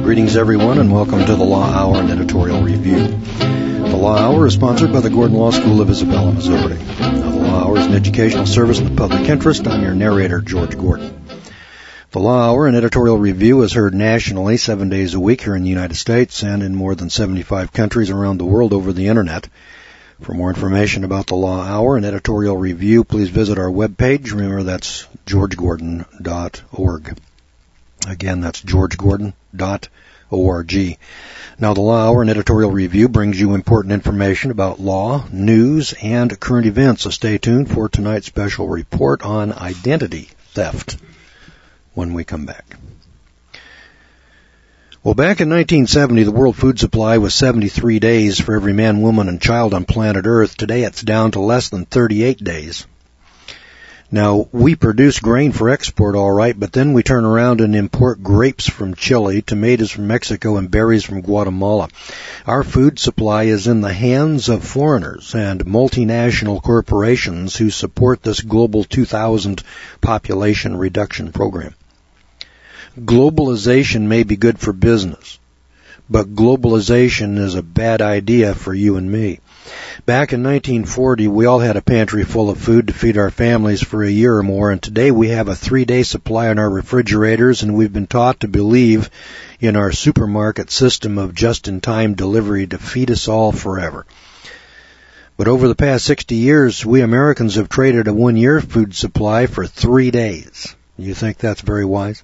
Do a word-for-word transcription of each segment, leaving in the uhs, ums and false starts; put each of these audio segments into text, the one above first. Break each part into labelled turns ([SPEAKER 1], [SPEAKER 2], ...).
[SPEAKER 1] Greetings, everyone, and welcome to the Law Hour and Editorial Review. The Law Hour is sponsored by the Gordon Law School of Isabella, Missouri. Now, the Law Hour is an educational service in the public interest. I'm your narrator, George Gordon. The Law Hour and Editorial Review is heard nationally seven days a week here in the United States and in more than seventy-five countries around the world over the Internet. For more information about the Law Hour and Editorial Review, please visit our webpage. Remember, that's george gordon dot org. Again, that's george gordon dot org. Now, the Law Hour and Editorial Review brings you important information about law, news, and current events, so stay tuned for tonight's special report on identity theft when we come back. Well, back in nineteen seventy, the world food supply was seventy-three days for every man, woman, and child on planet Earth. Today, it's down to less than thirty-eight days. Now, we produce grain for export, all right, but then we turn around and import grapes from Chile, tomatoes from Mexico, and berries from Guatemala. Our food supply is in the hands of foreigners and multinational corporations who support this Global two thousand population reduction program. Globalization may be good for business, but globalization is a bad idea for you and me. Back in nineteen forty, we all had a pantry full of food to feed our families for a year or more, and today we have a three-day supply in our refrigerators, and we've been taught to believe in our supermarket system of just-in-time delivery to feed us all forever. But over the past sixty years, we Americans have traded a one-year food supply for three days. You think that's very wise?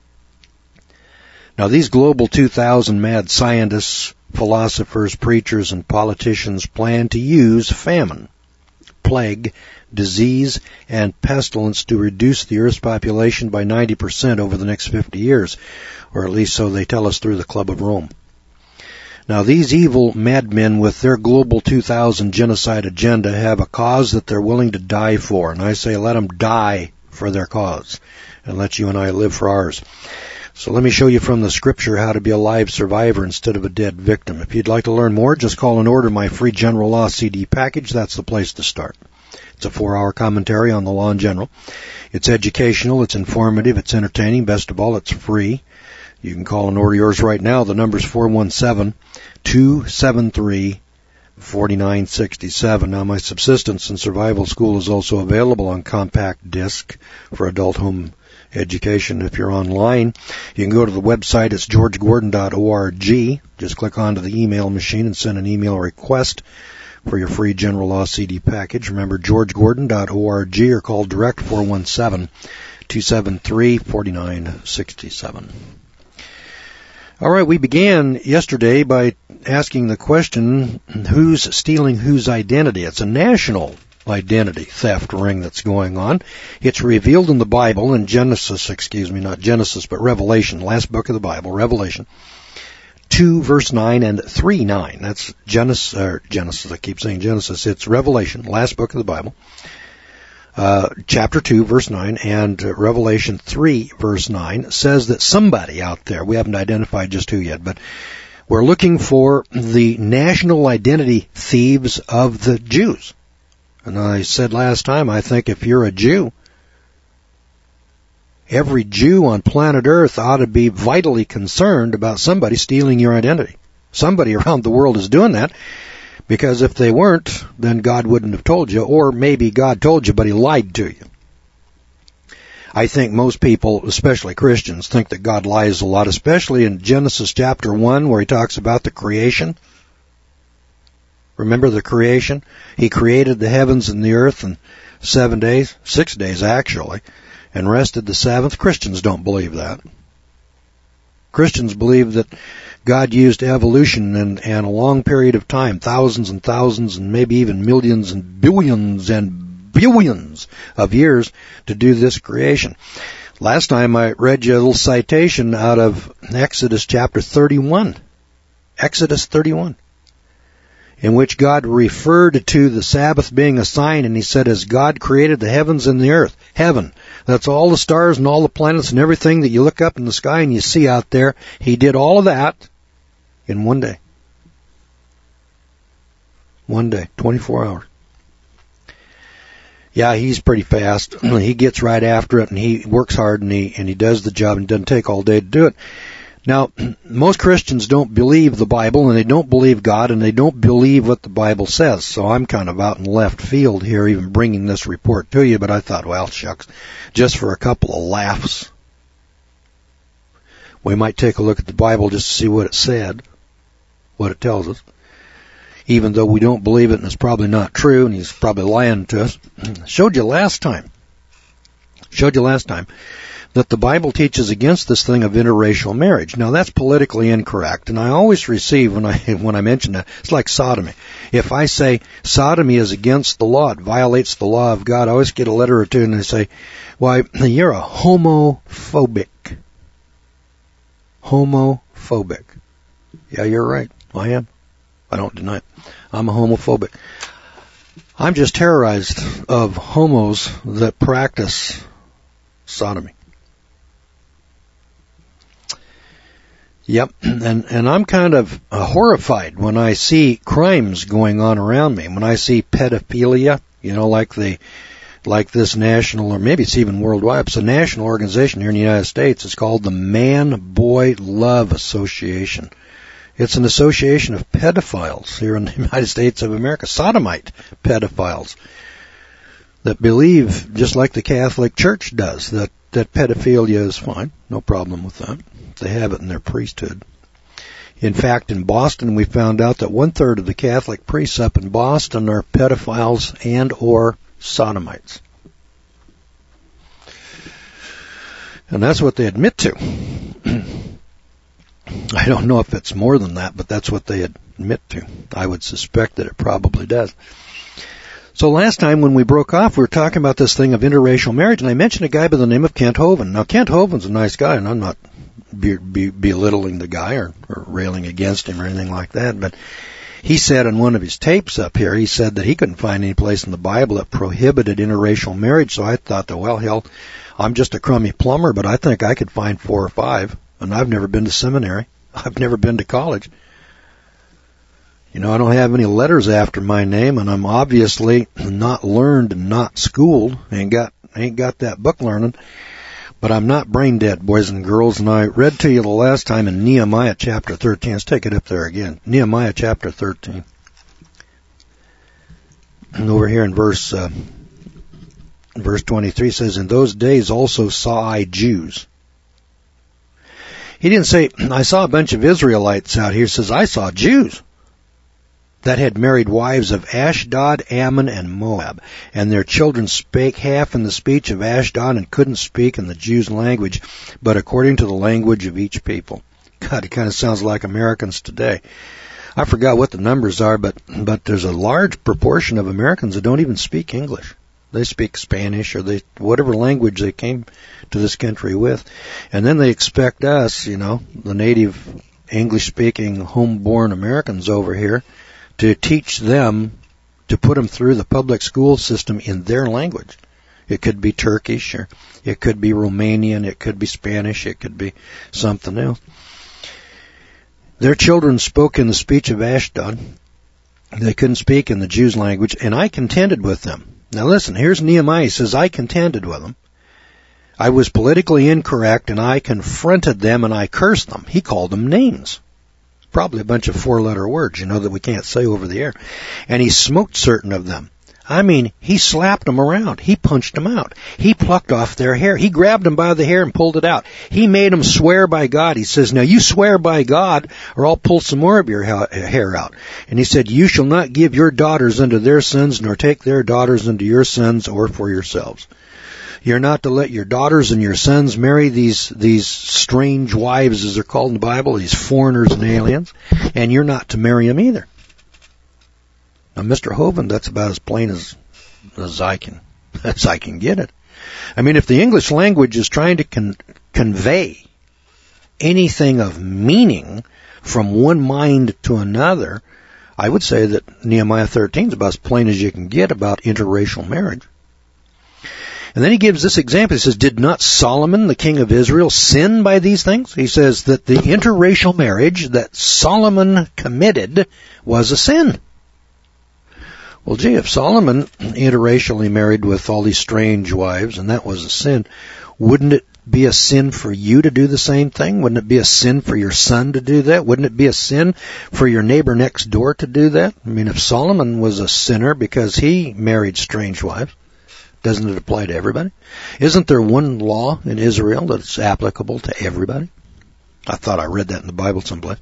[SPEAKER 1] Now, these Global two thousand mad scientists, philosophers, preachers, and politicians plan to use famine, plague, disease, and pestilence to reduce the Earth's population by ninety percent over the next fifty years, or at least so they tell us through the Club of Rome. Now, these evil madmen with their Global two thousand genocide agenda have a cause that they're willing to die for, and I say let them die for their cause, and let you and I live for ours. So let me show you from the scripture how to be a live survivor instead of a dead victim. If you'd like to learn more, just call and order my free general law C D package. That's the place to start. It's a four-hour commentary on the law in general. It's educational, it's informative, it's entertaining. Best of all, it's free. You can call and order yours right now. The number's four one seven, two seven three, four nine six seven. Now, my subsistence and survival school is also available on compact disc for adult home education. If you're online, you can go to the website. It's george gordon dot org. Just click onto the email machine and send an email request for your free general law C D package. Remember, george gordon dot org, or call direct four one seven, two seven three, four nine six seven. All right, we began yesterday by asking the question, who's stealing whose identity? It's a national identity theft ring that's going on. It's revealed in the Bible, in Genesis, excuse me, not Genesis, but Revelation, last book of the Bible, Revelation, two, verse nine, and three, nine. That's Genesis, or Genesis, I keep saying Genesis. It's Revelation, last book of the Bible, uh, chapter two, verse nine, and uh, Revelation three, verse nine, says that somebody out there, we haven't identified just who yet, but we're looking for the national identity thieves of the Jews. And I said last time, I think if you're a Jew, every Jew on planet Earth ought to be vitally concerned about somebody stealing your identity. Somebody around the world is doing that, because if they weren't, then God wouldn't have told you, or maybe God told you, but he lied to you. I think most people, especially Christians, think that God lies a lot, especially in Genesis chapter one, where he talks about the creation. Remember the creation? He created the heavens and the earth in seven days, six days actually, and rested the seventh. Christians don't believe that. Christians believe that God used evolution and, and a long period of time, thousands and thousands and maybe even millions and billions and billions of years to do this creation. Last time I read you a little citation out of Exodus chapter thirty-one. Exodus thirty-one. In which God referred to the Sabbath being a sign, and he said, as God created the heavens and the earth, heaven, that's all the stars and all the planets and everything that you look up in the sky and you see out there, he did all of that in one day. One day, twenty-four hours. Yeah, he's pretty fast. He gets right after it, and he works hard, and he and he does the job, and it doesn't take all day to do it. Now, most Christians don't believe the Bible, and they don't believe God, and they don't believe what the Bible says. So I'm kind of out in left field here, even bringing this report to you, but I thought, well, shucks, just for a couple of laughs, we might take a look at the Bible just to see what it said, what it tells us. Even though we don't believe it, and it's probably not true, and he's probably lying to us. Showed you last time, showed you last time, that the Bible teaches against this thing of interracial marriage. Now that's politically incorrect, and I always receive when I when I mention that, it's like sodomy. If I say sodomy is against the law, it violates the law of God, I always get a letter or two and they say, why, you're a homophobic. Homophobic. Yeah, you're right. I am. I don't deny it. I'm a homophobic. I'm just terrorized of homos that practice sodomy. Yep, and, and I'm kind of uh, horrified when I see crimes going on around me. When I see pedophilia, you know, like the, like this national, or maybe it's even worldwide, it's a national organization here in the United States. It's called the Man-Boy Love Association. It's an association of pedophiles here in the United States of America, sodomite pedophiles, that believe, just like the Catholic Church does, that, that pedophilia is fine, no problem with that. They have it in their priesthood. In fact, in Boston, we found out that one-third of the Catholic priests up in Boston are pedophiles and or sodomites. And that's what they admit to. I don't know if it's more than that, but that's what they admit to. I would suspect that it probably does. So last time when we broke off, we were talking about this thing of interracial marriage, and I mentioned a guy by the name of Kent Hovind. Now, Kent Hovind's a nice guy, and I'm not be, be, belittling the guy or, or railing against him or anything like that, but he said in one of his tapes up here, he said that he couldn't find any place in the Bible that prohibited interracial marriage, so I thought that, well, hell, I'm just a crummy plumber, but I think I could find four or five, and I've never been to seminary. I've never been to college. You know, I don't have any letters after my name, and I'm obviously not learned and not schooled. Ain't got, ain't got that book learning. But I'm not brain dead, boys and girls, and I read to you the last time in Nehemiah chapter thirteen. Let's take it up there again. Nehemiah chapter thirteen. And over here in verse, uh, verse twenty-three says, in those days also saw I Jews. He didn't say, I saw a bunch of Israelites out here. He says, I saw Jews that had married wives of Ashdod, Ammon, and Moab, and their children spake half in the speech of Ashdod and couldn't speak in the Jews' language, but according to the language of each people. God, it kind of sounds like Americans today. I forgot what the numbers are, but but there's a large proportion of Americans that don't even speak English. They speak Spanish or they whatever language they came to this country with. And then they expect us, you know, the native English-speaking, home-born Americans over here, to teach them, to put them through the public school system in their language. It could be Turkish, or it could be Romanian, it could be Spanish, it could be something else. Their children spoke in the speech of Ashdod. They couldn't speak in the Jews' language, and I contended with them. Now listen, here's Nehemiah. He says, I contended with them. I was politically incorrect, and I confronted them, and I cursed them. He called them names. Probably a bunch of four-letter words, you know, that we can't say over the air. And he smote certain of them. I mean, he slapped them around. He punched them out. He plucked off their hair. He grabbed them by the hair and pulled it out. He made them swear by God. He says, now you swear by God, or I'll pull some more of your hair out. And he said, you shall not give your daughters unto their sons, nor take their daughters unto your sons, or for yourselves. You're not to let your daughters and your sons marry these these strange wives, as they're called in the Bible, these foreigners and aliens, and you're not to marry them either. Now, Mister Hovind, that's about as plain as as I can as I can get it. I mean, if the English language is trying to con- convey anything of meaning from one mind to another, I would say that Nehemiah thirteen is about as plain as you can get about interracial marriage. And then he gives this example. He says, did not Solomon, the king of Israel, sin by these things? He says that the interracial marriage that Solomon committed was a sin. Well, gee, if Solomon interracially married with all these strange wives, and that was a sin, wouldn't it be a sin for you to do the same thing? Wouldn't it be a sin for your son to do that? Wouldn't it be a sin for your neighbor next door to do that? I mean, if Solomon was a sinner because he married strange wives, doesn't it apply to everybody? Isn't there one law in Israel that's applicable to everybody? I thought I read that in the Bible someplace.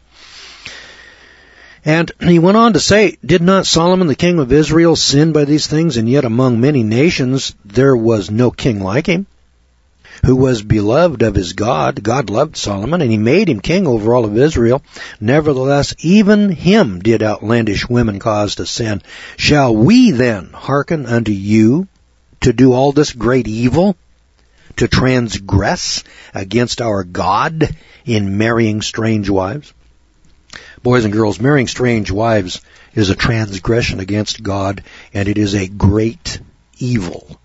[SPEAKER 1] And he went on to say, did not Solomon the king of Israel sin by these things? And yet among many nations there was no king like him, who was beloved of his God. God loved Solomon, and he made him king over all of Israel. Nevertheless, even him did outlandish women cause to sin. Shall we then hearken unto you to do all this great evil, to transgress against our God in marrying strange wives? Boys and girls, marrying strange wives is a transgression against God, and it is a great evil.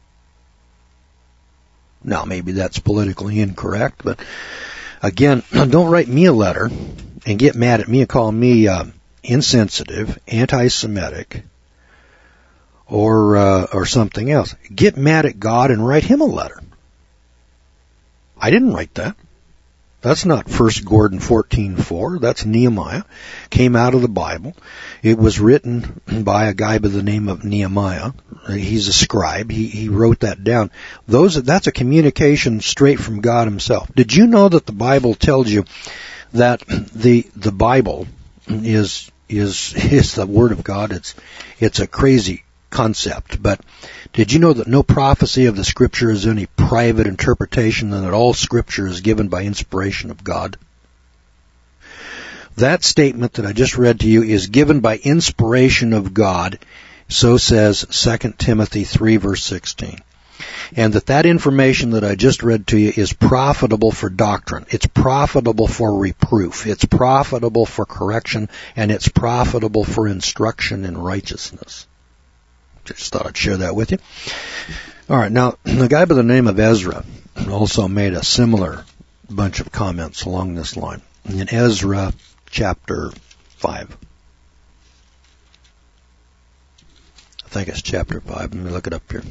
[SPEAKER 1] Now, maybe that's politically incorrect, but again, don't write me a letter and get mad at me and call me uh, insensitive, anti-Semitic, or uh, or something else. Get mad at God and write him a letter. I didn't write that. That's not First Gordon fourteen four. That's Nehemiah. Came out of the Bible. It was written by a guy by the name of Nehemiah. He's a scribe. He, he wrote that down. Those, that's a communication straight from God himself. Did you know that the Bible tells you that the, the Bible is, is, is the Word of God? It's, it's a crazy concept, but did you know that no prophecy of the Scripture is any private interpretation, and that all Scripture is given by inspiration of God? That statement that I just read to you is given by inspiration of God, so says Second Timothy three verse sixteen. And that that information that I just read to you is profitable for doctrine. It's profitable for reproof. It's profitable for correction, and it's profitable for instruction in righteousness. Just thought I'd share that with you. All right, now, the guy by the name of Ezra also made a similar bunch of comments along this line. In Ezra chapter five. I think it's chapter five. Let me look it up here.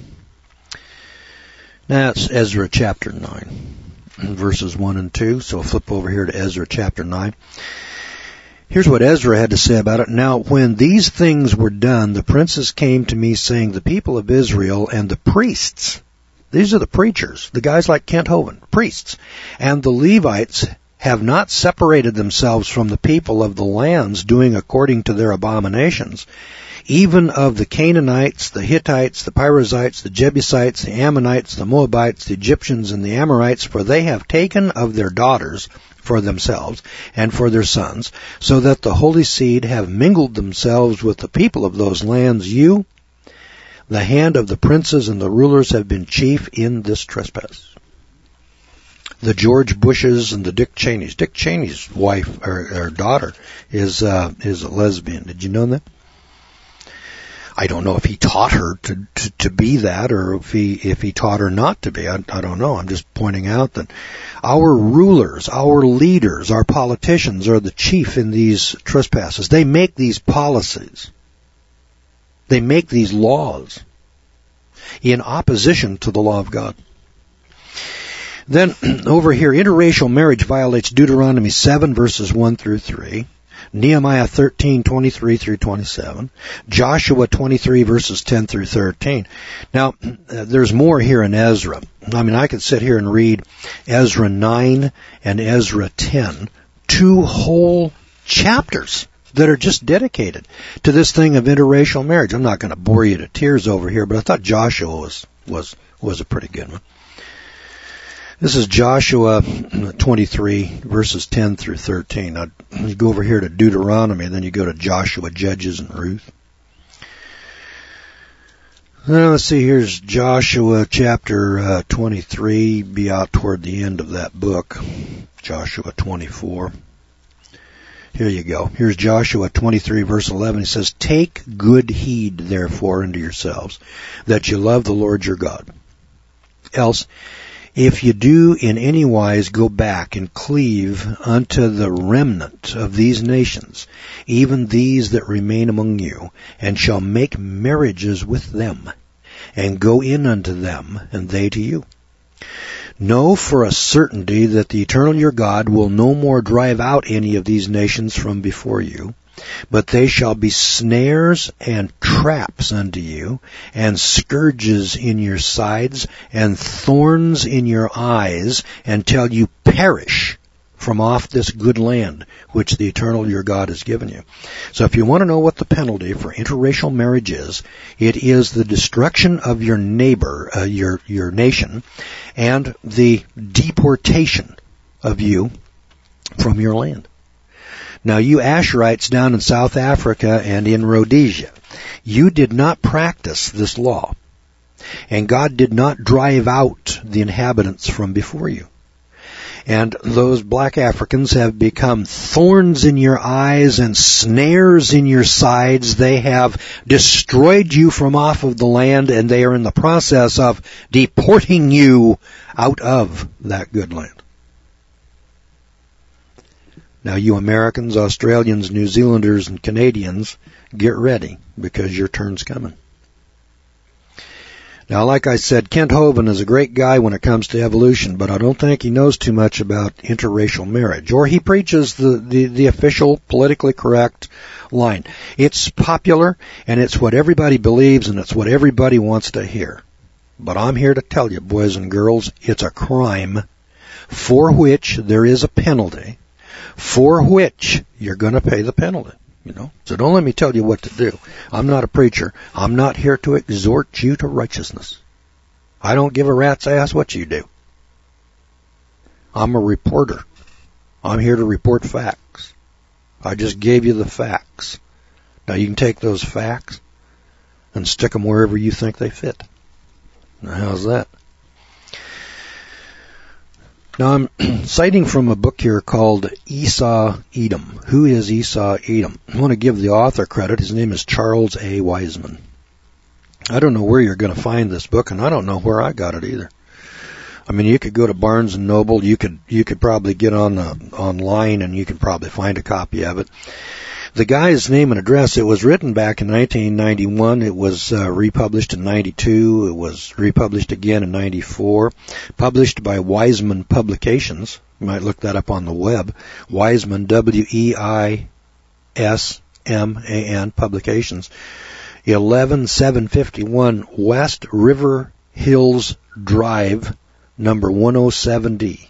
[SPEAKER 1] Now, it's Ezra chapter nine, verses one and two. So I'll flip over here to Ezra chapter nine. Here's what Ezra had to say about it. Now, when these things were done, the princes came to me, saying, the people of Israel and the priests, these are the preachers, the guys like Kent Hovind, priests, and the Levites have not separated themselves from the people of the lands, doing according to their abominations, even of the Canaanites, the Hittites, the Perizzites, the Jebusites, the Ammonites, the Moabites, the Egyptians, and the Amorites, for they have taken of their daughters for themselves and for their sons, so that the holy seed have mingled themselves with the people of those lands. You, the hand of the princes and the rulers, have been chief in this trespass. The George Bushes and the Dick Cheneys. Dick Cheney's wife or, or daughter is uh, is a lesbian. Did you know that? I don't know if he taught her to, to, to be that, or if he, if he taught her not to be. I, I don't know. I'm just pointing out that our rulers, our leaders, our politicians are the chief in these trespasses. They make these policies. They make these laws in opposition to the law of God. Then over here, interracial marriage violates Deuteronomy seven verses one through three. Nehemiah thirteen, twenty-three through twenty-seven, Joshua twenty-three verses ten through thirteen. Now, uh, there's more here in Ezra. I mean, I could sit here and read Ezra nine and Ezra ten, two whole chapters that are just dedicated to this thing of interracial marriage. I'm not going to bore you to tears over here, but I thought Joshua was, was, was a pretty good one. This is Joshua twenty-three, verses ten through thirteen. Now, you go over here to Deuteronomy, then you go to Joshua, Judges, and Ruth. Now, let's see, here's Joshua chapter uh, twenty-three, be out toward the end of that book, Joshua twenty-four. Here you go. Here's Joshua twenty-three, verse eleven. He says, take good heed, therefore, unto yourselves, that you love the Lord your God. Else, if you do in any wise go back and cleave unto the remnant of these nations, even these that remain among you, and shall make marriages with them, and go in unto them, and they to you. Know for a certainty that the eternal your God will no more drive out any of these nations from before you, but they shall be snares and traps unto you, and scourges in your sides, and thorns in your eyes, until you perish from off this good land which the eternal your God has given you. So if you want to know what the penalty for interracial marriage is, it is the destruction of your neighbor, uh, your your nation, and the deportation of you from your land. Now you Asherites down in South Africa and in Rhodesia, you did not practice this law, and God did not drive out the inhabitants from before you. And those black Africans have become thorns in your eyes and snares in your sides. They have destroyed you from off of the land, and they are in the process of deporting you out of that good land. Now you Americans, Australians, New Zealanders, and Canadians, get ready, because your turn's coming. Now, like I said, Kent Hovind is a great guy when it comes to evolution, but I don't think he knows too much about interracial marriage. Or he preaches the, the, the official, politically correct line. It's popular, and it's what everybody believes, and it's what everybody wants to hear. But I'm here to tell you, boys and girls, it's a crime for which there is a penalty, for which you're going to pay the penalty. You know, so don't let me tell you what to do. I'm not a preacher. I'm not here to exhort you to righteousness. I don't give a rat's ass what you do. I'm a reporter. I'm here to report facts. I just gave you the facts. Now you can take those facts and stick them wherever you think they fit. Now how's that? Now I'm citing from a book here called Esau Edom. Who is Esau Edom? I want to give the author credit. His name is Charles A. Wiseman. I don't know where you're going to find this book, and I don't know where I got it either. I mean, you could go to Barnes and Noble. You could you could probably get on the, online, and you could probably find a copy of it. The guy's name and address, it was written back in nineteen ninety-one. It was uh, republished in ninety-two. It was republished again in ninety-four. Published by Wiseman Publications. You might look that up on the web. Wiseman, W E I S M A N, Publications. eleven seven fifty-one West River Hills Drive, number one oh seven D.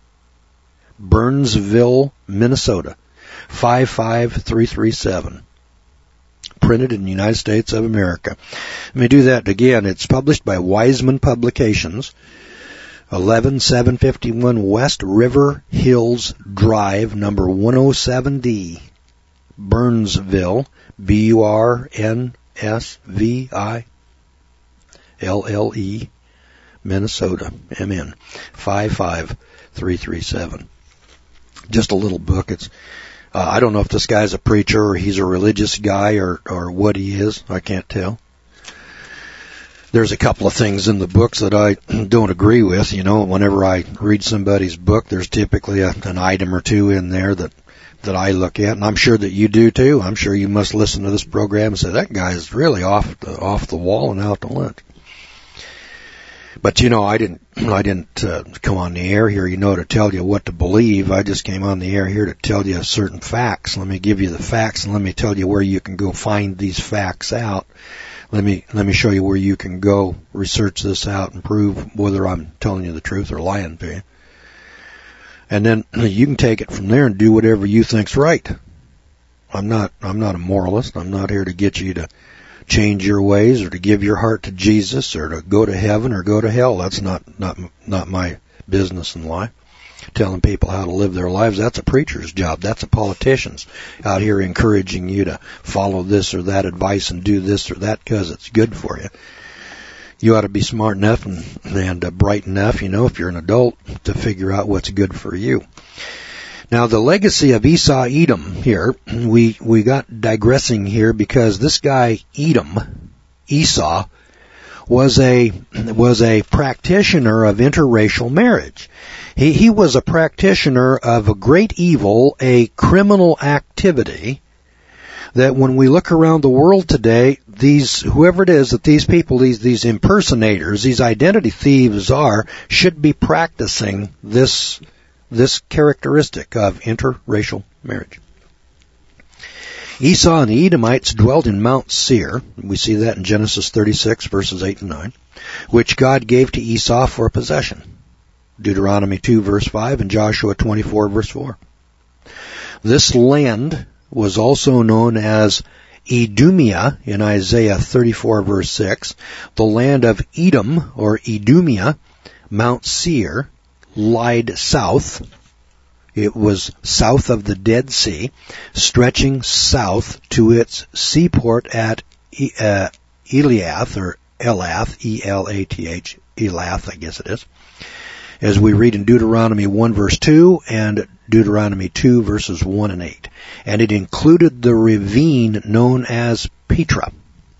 [SPEAKER 1] Burnsville, Minnesota. five five three three seven. Printed in the United States of America. Let me do that again. It's published by Wiseman Publications. eleven seven fifty-one West River Hills Drive, number one oh seven D. Burnsville, B U R N S V I L L E, Minnesota, M N, five five three three seven. Just a little book. It's Uh, I don't know if this guy's a preacher or he's a religious guy or, or what he is. I can't tell. There's a couple of things in the books that I don't agree with. You know, whenever I read somebody's book, there's typically a, an item or two in there that, that I look at, and I'm sure that you do too. I'm sure you must listen to this program and say, that guy's really off the, off the wall and out to lunch. But, you know, I didn't, I didn't uh, come on the air here, you know, to tell you what to believe. I just came on the air here to tell you certain facts. Let me give you the facts, and let me tell you where you can go find these facts out. Let me, let me show you where you can go research this out and prove whether I'm telling you the truth or lying to you. And then you can take it from there and do whatever you think's right. I'm not, I'm not a moralist. I'm not here to get you to change your ways or to give your heart to Jesus or to go to heaven or go to hell. That's not, not, not my business in life. Telling people how to live their lives, that's a preacher's job. That's a politician's out here encouraging you to follow this or that advice and do this or that because it's good for you. You ought to be smart enough and, and uh, bright enough, you know, if you're an adult, to figure out what's good for you. Now, the legacy of Esau Edom here, we, we got digressing here because this guy Edom, Esau, was a, was a practitioner of interracial marriage. He, he was a practitioner of a great evil, a criminal activity that when we look around the world today, these, whoever it is that these people, these, these impersonators, these identity thieves are, should be practicing this, this characteristic of interracial marriage. Esau and the Edomites dwelt in Mount Seir. We see that in Genesis thirty-six, verses eight and nine, which God gave to Esau for possession. Deuteronomy two, verse five, and Joshua twenty-four, verse four. This land was also known as Idumea in Isaiah thirty-four, verse six, the land of Edom, or Idumea. Mount Seir lied south. It was south of the Dead Sea, stretching south to its seaport at uh, Elath, or Elath, E L A T H, Elath, I guess it is, as we read in Deuteronomy one, verse two, and Deuteronomy two, verses one and eight. And it included the ravine known as Petra.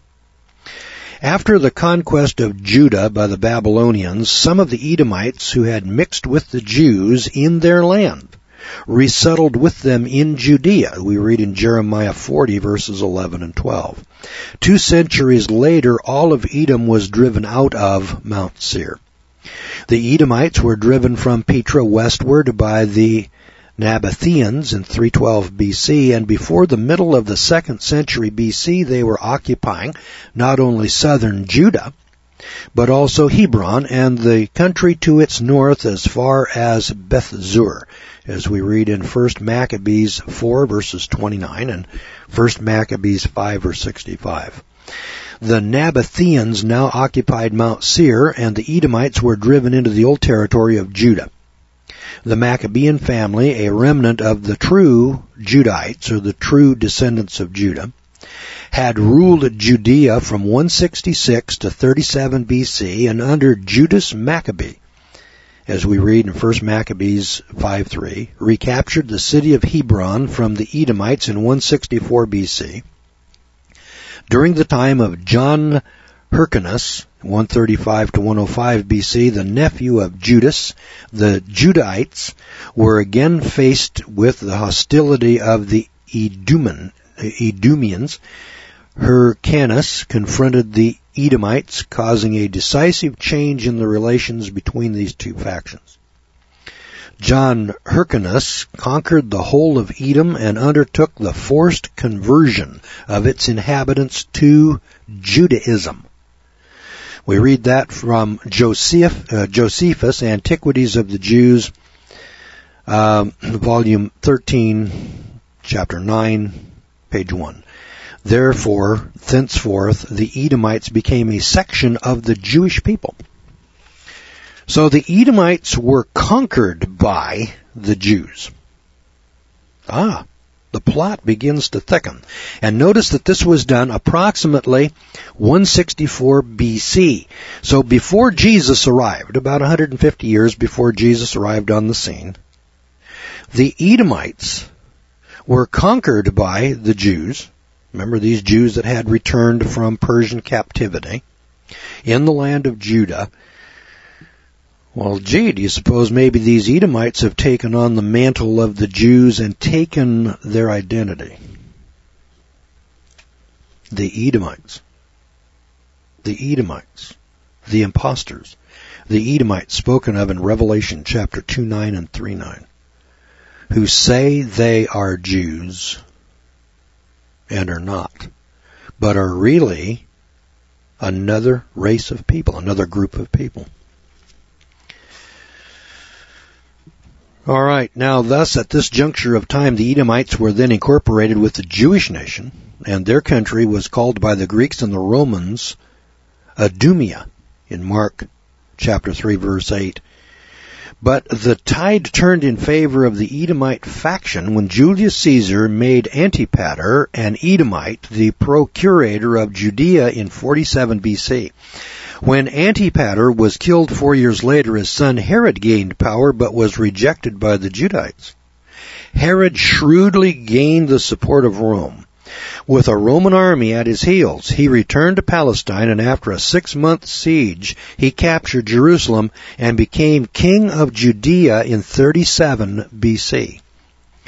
[SPEAKER 1] After the conquest of Judah by the Babylonians, some of the Edomites who had mixed with the Jews in their land resettled with them in Judea. We read in Jeremiah forty, verses eleven and twelve. Two centuries later, all of Edom was driven out of Mount Seir. The Edomites were driven from Petra westward by the Nabateans in three twelve B C, and before the middle of the second century B C, they were occupying not only southern Judah, but also Hebron and the country to its north as far as Beth-zur, as we read in First Maccabees four, verses twenty-nine, and First Maccabees five, verse sixty-five. The Nabateans now occupied Mount Seir, and the Edomites were driven into the old territory of Judah. The Maccabean family, a remnant of the true Judahites, or the true descendants of Judah, had ruled Judea from one sixty-six to thirty-seven B C, and under Judas Maccabee, as we read in First Maccabees five three, recaptured the city of Hebron from the Edomites in one sixty-four B C. During the time of John Hyrcanus, one thirty-five to one oh five B C, the nephew of Judas, the Judahites were again faced with the hostility of the Edomian, Edomians. Hyrcanus confronted the Edomites, causing a decisive change in the relations between these two factions. John Hyrcanus conquered the whole of Edom and undertook the forced conversion of its inhabitants to Judaism. We read that from Joseph, uh, Josephus, Antiquities of the Jews, um, volume thirteen, chapter nine, page one. Therefore, thenceforth, the Edomites became a section of the Jewish people. So the Edomites were conquered by the Jews. Ah, the plot begins to thicken. And notice that this was done approximately one sixty-four B C. So before Jesus arrived, about one hundred fifty years before Jesus arrived on the scene, the Edomites were conquered by the Jews. Remember, these Jews that had returned from Persian captivity in the land of Judah. Well, gee, do you suppose maybe these Edomites have taken on the mantle of the Jews and taken their identity? The Edomites. The Edomites. The imposters. The Edomites spoken of in Revelation chapter two nine and three nine, who say they are Jews and are not, but are really another race of people, another group of people. All right, now thus at this juncture of time the Edomites were then incorporated with the Jewish nation, and their country was called by the Greeks and the Romans Idumea in Mark chapter three verse eight. But the tide turned in favor of the Edomite faction when Julius Caesar made Antipater an Edomite the procurator of Judea in forty-seven B C. When Antipater was killed four years later, his son Herod gained power but was rejected by the Judahites. Herod shrewdly gained the support of Rome. With a Roman army at his heels, he returned to Palestine, and after a six-month siege, he captured Jerusalem and became king of Judea in thirty-seven B C.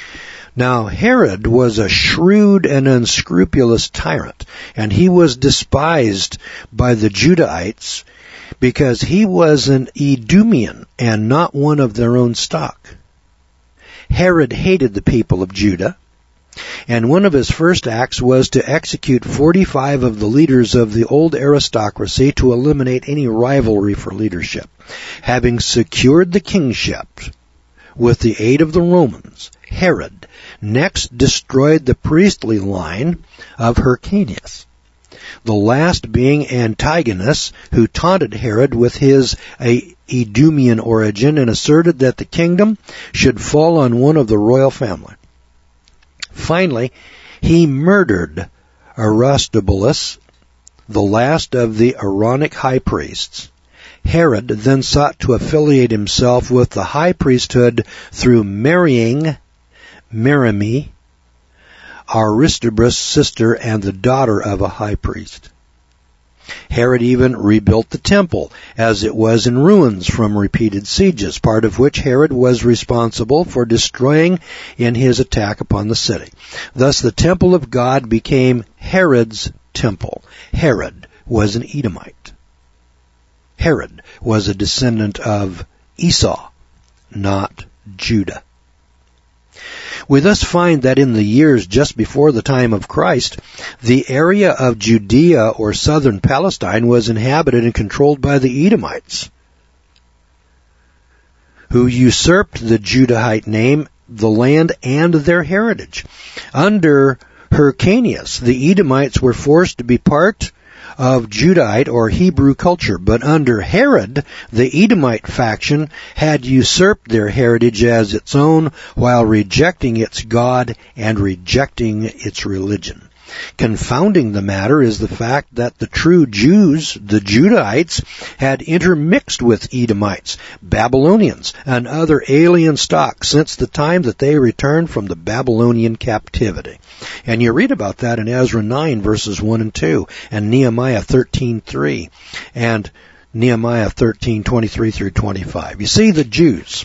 [SPEAKER 1] Now, Herod was a shrewd and unscrupulous tyrant, and he was despised by the Judahites because he was an Edomian and not one of their own stock. Herod hated the people of Judah, and one of his first acts was to execute forty-five of the leaders of the old aristocracy to eliminate any rivalry for leadership. Having secured the kingship with the aid of the Romans, Herod next destroyed the priestly line of Hyrcanus, the last being Antigonus, who taunted Herod with his Edomian origin and asserted that the kingdom should fall on one of the royal family. Finally, he murdered Aristobulus, the last of the Aaronic high priests. Herod then sought to affiliate himself with the high priesthood through marrying Merimee, Aristobulus' sister and the daughter of a high priest. Herod even rebuilt the temple, as it was in ruins from repeated sieges, part of which Herod was responsible for destroying in his attack upon the city. Thus the temple of God became Herod's temple. Herod was an Edomite. Herod was a descendant of Esau, not Judah. We thus find that in the years just before the time of Christ, the area of Judea or southern Palestine was inhabited and controlled by the Edomites, who usurped the Judahite name, the land, and their heritage. Under Hyrcanus, the Edomites were forced to be part of Judahite or Hebrew culture, but under Herod, the Edomite faction had usurped their heritage as its own while rejecting its God and rejecting its religion. Confounding the matter is the fact that the true Jews, the Judahites, had intermixed with Edomites, Babylonians, and other alien stock since the time that they returned from the Babylonian captivity. And you read about that in Ezra nine, verses one and two, and Nehemiah thirteen three, and Nehemiah thirteen twenty-three through twenty-five. You see, the Jews,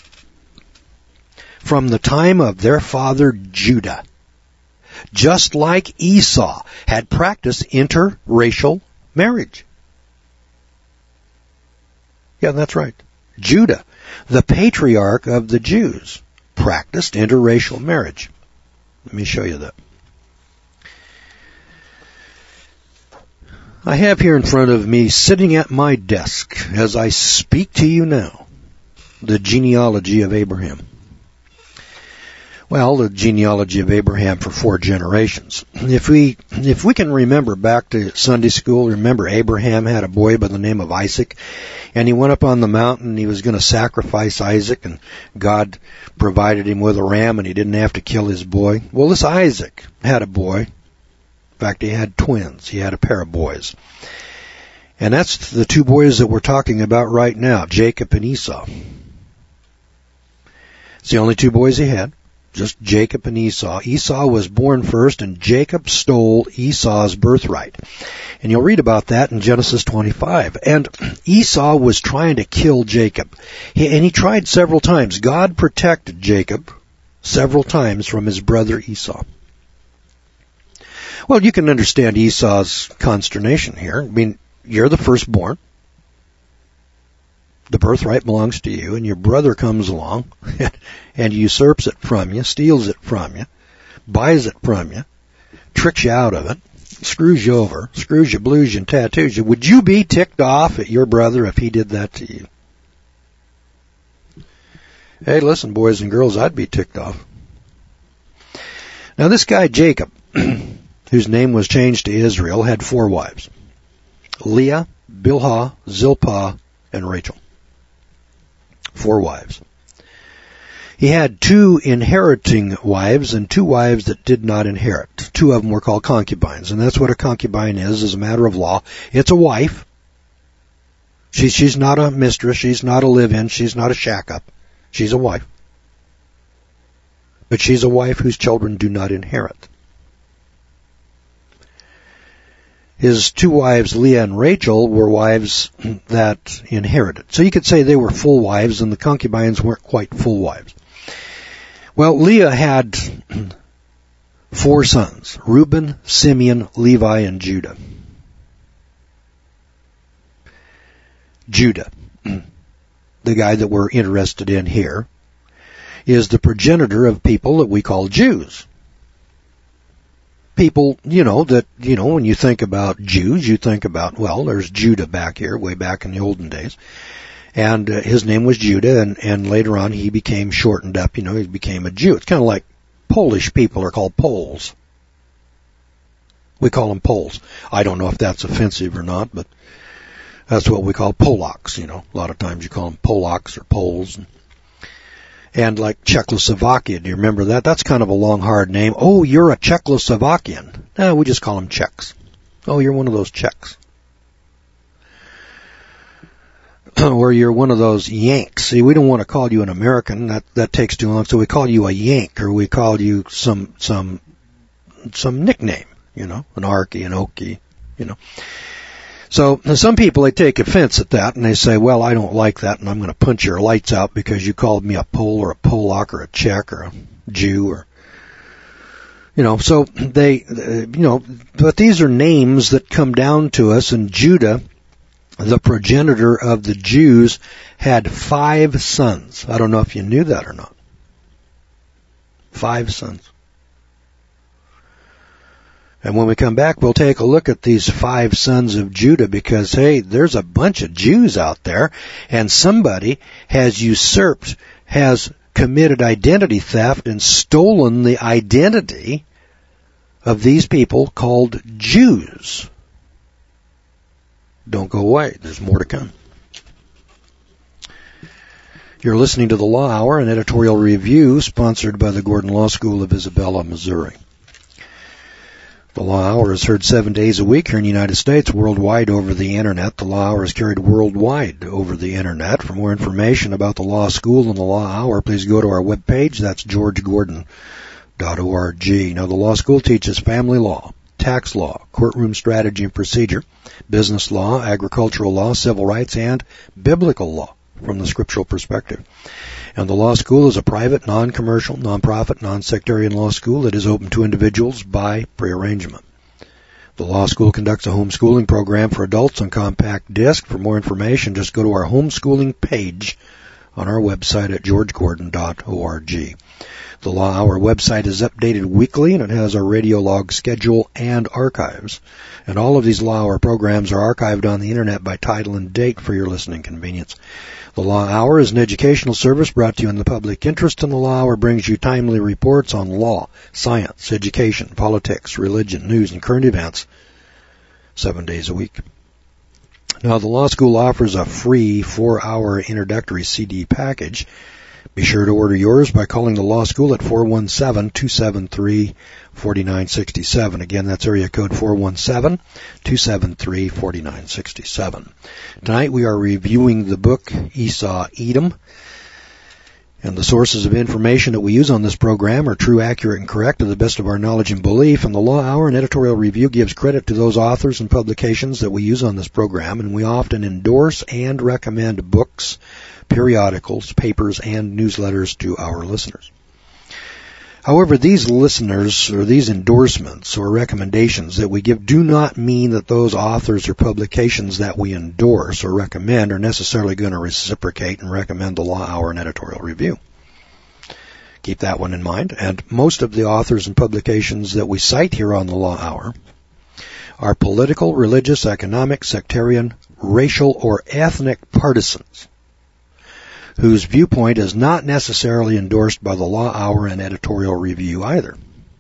[SPEAKER 1] from the time of their father Judah, just like Esau, had practiced interracial marriage. Yeah, that's right. Judah, the patriarch of the Jews, practiced interracial marriage. Let me show you that. I have here in front of me, sitting at my desk as I speak to you now, the genealogy of Abraham. Well, the genealogy of Abraham for four generations. If we if we can remember back to Sunday school, remember Abraham had a boy by the name of Isaac, and he went up on the mountain and he was going to sacrifice Isaac, and God provided him with a ram and he didn't have to kill his boy. Well, this Isaac had a boy. In fact, he had twins. He had a pair of boys. And that's the two boys that we're talking about right now, Jacob and Esau. It's the only two boys he had. Just Jacob and Esau. Esau was born first, and Jacob stole Esau's birthright. And you'll read about that in Genesis twenty-five. And Esau was trying to kill Jacob. He, and he tried several times. God protected Jacob several times from his brother Esau. Well, you can understand Esau's consternation here. I mean, you're the firstborn. The birthright belongs to you, and your brother comes along and usurps it from you, steals it from you, buys it from you, tricks you out of it, screws you over, screws you, blues you, and tattoos you. Would you be ticked off at your brother if he did that to you? Hey, listen, boys and girls, I'd be ticked off. Now, this guy Jacob, whose name was changed to Israel, had four wives: Leah, Bilhah, Zilpah, and Rachel. Four wives. He had two inheriting wives and two wives that did not inherit. Two of them were called concubines, and that's what a concubine is as a matter of law. It's a wife. She, she's not a mistress. She's not a live-in. She's not a shack-up. She's a wife. But she's a wife whose children do not inherit. His two wives, Leah and Rachel, were wives that inherited. So you could say they were full wives, and the concubines weren't quite full wives. Well, Leah had four sons, Reuben, Simeon, Levi, and Judah. Judah, the guy that we're interested in here, is the progenitor of people that we call Jews. People, you know, that, you know, when you think about Jews, you think about, well, there's Judah back here, way back in the olden days. And uh, his name was Judah, and, and later on he became shortened up, you know, he became a Jew. It's kind of like Polish people are called Poles. We call them Poles. I don't know if that's offensive or not, but that's what we call Polacks, you know. A lot of times you call them Polacks or Poles. And, and like Czechoslovakia, do you remember that? That's kind of a long, hard name. Oh, you're a Czechoslovakian. No, we just call them Czechs. Oh, you're one of those Czechs. Or you're one of those Yanks. See, we don't want to call you an American. That that takes too long. So we call you a Yank, or we call you some some some nickname, you know, an Arky, an Okie, you know. So some people, they take offense at that, and they say, well, I don't like that, and I'm going to punch your lights out because you called me a Pole or a Polak or a Czech or a Jew or, you know. So they, you know, but these are names that come down to us, and Judah, the progenitor of the Jews, had five sons. I don't know if you knew that or not. Five sons. And when we come back, we'll take a look at these five sons of Judah because, hey, there's a bunch of Jews out there, and somebody has usurped, has committed identity theft and stolen the identity of these people called Jews. Don't go away. There's more to come. You're listening to the Law Hour, an editorial review sponsored by the Gordon Law School of Isabella, Missouri. The Law Hour is heard seven days a week here in the United States, worldwide over the Internet. The Law Hour is carried worldwide over the Internet. For more information about the Law School and the Law Hour, please go to our webpage. That's george gordon dot org. Now, the Law School teaches family law, tax law, courtroom strategy and procedure, business law, agricultural law, civil rights, and biblical law from the scriptural perspective. And the law school is a private, non-commercial, non-profit, non-sectarian law school that is open to individuals by prearrangement. The law school conducts a homeschooling program for adults on compact disc. For more information, just go to our homeschooling page on our website at george gordon dot org. The Law Hour website is updated weekly, and it has our radio log schedule and archives. And all of these Law Hour programs are archived on the Internet by title and date for your listening convenience. The Law Hour is an educational service brought to you in the public interest, and the Law Hour brings you timely reports on law, science, education, politics, religion, news, and current events seven days a week. Now, the Law School offers a free four-hour introductory C D package. Be sure to order yours by calling the Law School at four one seven, two seven three, four nine six seven. Again, that's area code four one seven, two seven three, four nine six seven. Tonight we are reviewing the book Esau, Edom. And the sources of information that we use on this program are true, accurate, and correct to the best of our knowledge and belief. And the Law Hour and editorial review gives credit to those authors and publications that we use on this program. And we often endorse and recommend books, periodicals, papers, and newsletters to our listeners. However, these listeners or these endorsements or recommendations that we give do not mean that those authors or publications that we endorse or recommend are necessarily going to reciprocate and recommend the Law Hour and editorial review. Keep that one in mind. And most of the authors and publications that we cite here on the Law Hour are political, religious, economic, sectarian, racial, or ethnic partisans whose viewpoint is not necessarily endorsed by the Law Hour and editorial review either.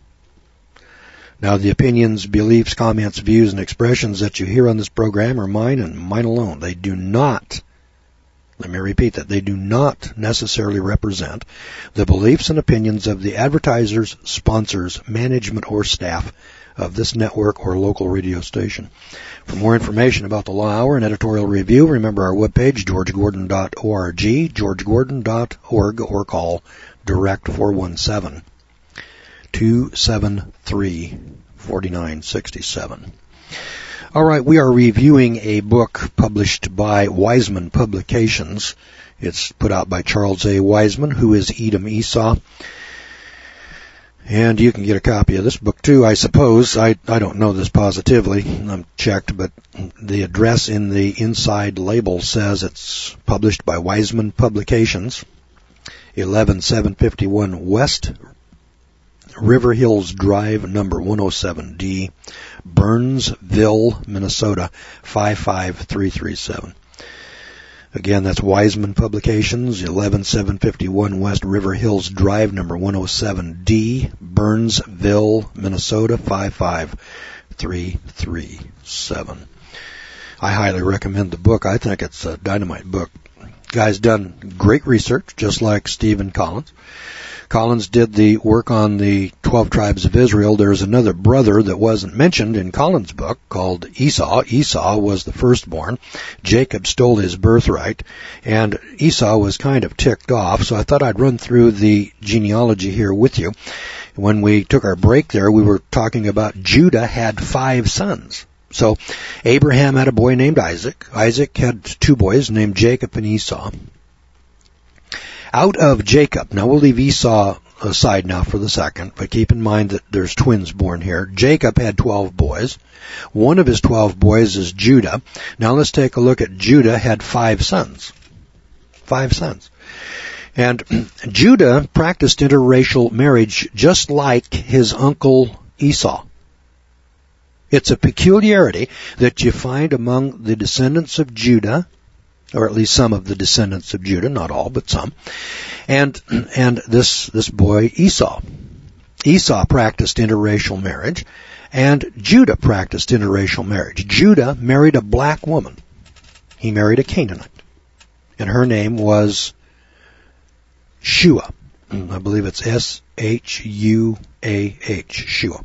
[SPEAKER 1] Now, the opinions, beliefs, comments, views, and expressions that you hear on this program are mine and mine alone. They do not, let me repeat that, they do not necessarily represent the beliefs and opinions of the advertisers, sponsors, management, or staff of this network or local radio station. For more information about the Law Hour and editorial review, remember our webpage, george gordon dot org, george gordon dot org, or call direct four one seven, two seven three, four nine six seven. All right, we are reviewing a book published by Wiseman Publications. It's put out by Charles A. Wiseman, who is Edom Esau. And you can get a copy of this book too, I suppose. I, I don't know this positively. I'm checked, but the address in the inside label says it's published by Wiseman Publications, eleven seven fifty-one West River Hills Drive, number one oh seven D, Burnsville, Minnesota, five five three three seven. Again, that's Wiseman Publications, eleven seven fifty-one West River Hills Drive, number one oh seven D, Burnsville, Minnesota, five five three three seven. I highly recommend the book. I think it's a dynamite book. Guy's done great research, just like Stephen Collins. Collins did the work on the twelve tribes of Israel. There's another brother that wasn't mentioned in Collins' book called Esau. Esau was the firstborn. Jacob stole his birthright, and Esau was kind of ticked off, so I thought I'd run through the genealogy here with you. When we took our break there, we were talking about Judah had five sons. So Abraham had a boy named Isaac. Isaac had two boys named Jacob and Esau. Out of Jacob, now we'll leave Esau aside now for the second, but keep in mind that there's twins born here. Jacob had twelve boys. One of his twelve boys is Judah. Now let's take a look at Judah had five sons. Five sons. And Judah practiced interracial marriage just like his uncle Esau. It's a peculiarity that you find among the descendants of Judah, or at least some of the descendants of Judah, not all, but some. And and this this boy Esau. Esau practiced interracial marriage, and Judah practiced interracial marriage. Judah married a black woman. He married a Canaanite, and her name was Shua. I believe it's S H U A H, Shua.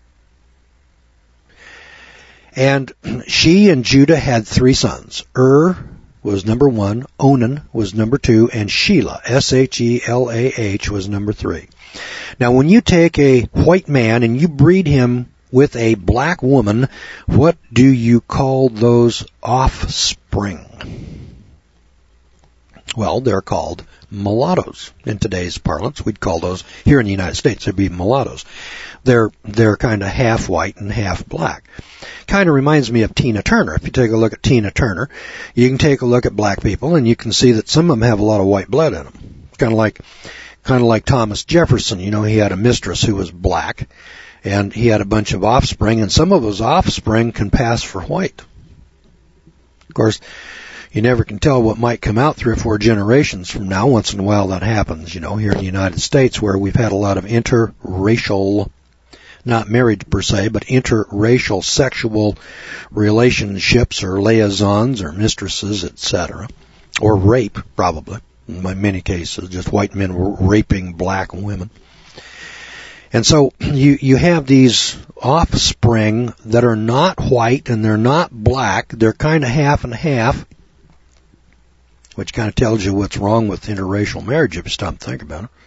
[SPEAKER 1] And she and Judah had three sons. Ur was number one, Onan was number two, and Shelah, S H E L A H, was number three. Now, when you take a white man and you breed him with a black woman, what do you call those offspring? Well, they're called mulattoes. In today's parlance, we'd call those, here in the United States, they'd be mulattoes. They're, they're kind of half white and half black. Kind of reminds me of Tina Turner. If you take a look at Tina Turner, you can take a look at black people and you can see that some of them have a lot of white blood in them. Kind of like, kind of like Thomas Jefferson. You know, he had a mistress who was black and he had a bunch of offspring, and some of those offspring can pass for white. Of course, you never can tell what might come out three or four generations from now. Once in a while that happens, you know, here in the United States, where we've had a lot of interracial, not marriage per se, but interracial sexual relationships or liaisons or mistresses, et cetera. Or rape, probably, in many cases, just white men raping black women. And so you, you have these offspring that are not white and they're not black. They're kind of half and half, which kind of tells you what's wrong with interracial marriage if you stop and think about it.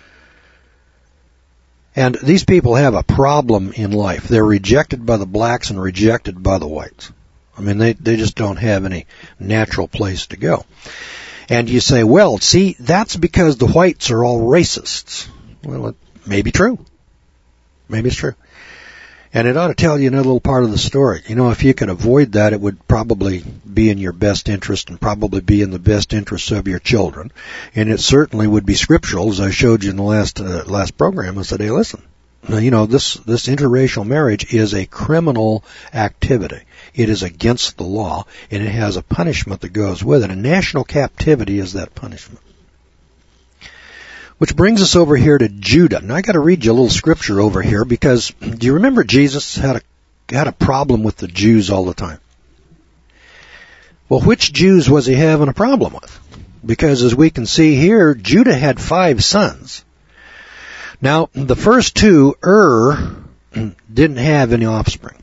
[SPEAKER 1] And these people have a problem in life. They're rejected by the blacks and rejected by the whites. I mean, they, they just don't have any natural place to go. And you say, well, see, that's because the whites are all racists. Well, it may be true. Maybe it's true. And it ought to tell you another little part of the story. You know, if you could avoid that, it would probably be in your best interest and probably be in the best interest of your children. And it certainly would be scriptural, as I showed you in the last uh, last program. I said, hey, listen, now, you know, this, this interracial marriage is a criminal activity. It is against the law, and it has a punishment that goes with it. And national captivity is that punishment. Which brings us over here to Judah. Now I got to read you a little scripture over here, because do you remember Jesus had a had a problem with the Jews all the time? Well, which Jews was he having a problem with? Because as we can see here, Judah had five sons. Now, the first two, Ur, didn't have any offspring.